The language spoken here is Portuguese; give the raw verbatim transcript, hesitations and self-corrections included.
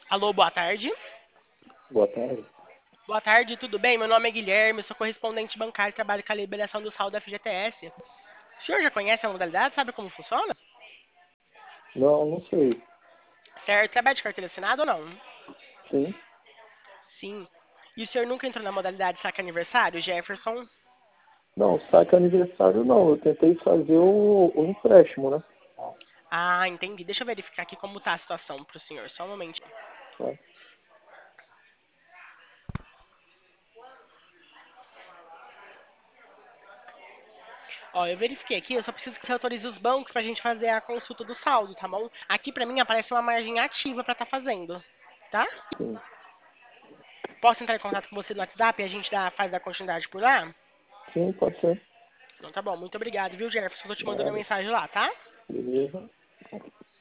Alô, boa tarde. Boa tarde. Boa tarde, tudo bem? Meu nome é Guilherme, sou correspondente bancário e trabalho com a liberação do saldo da F G T S. O senhor já conhece a modalidade? Sabe como funciona? Não, não sei. Certo, trabalha de carteira assinada ou não? Sim. Sim. E o senhor nunca entrou na modalidade saque aniversário, Jefferson? Não, saque aniversário não. Eu tentei fazer o, o empréstimo, né? Ah, entendi. Deixa eu verificar aqui como tá a situação pro senhor. Só um momentinho. Tá. Ó, eu verifiquei aqui, eu só preciso que você autorize os bancos pra gente fazer a consulta do saldo, tá bom? Aqui pra mim aparece uma margem ativa pra estar fazendo, tá? Sim. Posso entrar em contato com você no WhatsApp e a gente dá, faz a continuidade por lá? Sim, pode ser. Então tá bom, muito obrigado, viu, Jefferson? Tô te mandando a Nada. mensagem lá, tá? Beleza.